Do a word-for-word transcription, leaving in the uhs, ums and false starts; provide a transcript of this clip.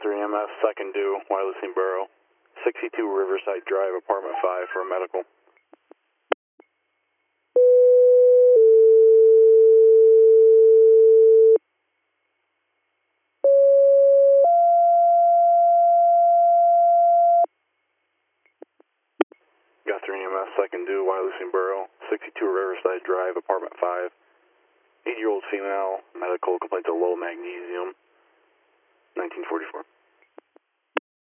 Guthrie E M S, second due, Wyalusing Borough, sixty-two Riverside Drive, apartment five for a medical. Guthrie E M S, second due, Wyalusing Borough, sixty-two Riverside Drive, apartment five. eighty-year-old female, medical complaint of low magnesium, nineteen forty-four.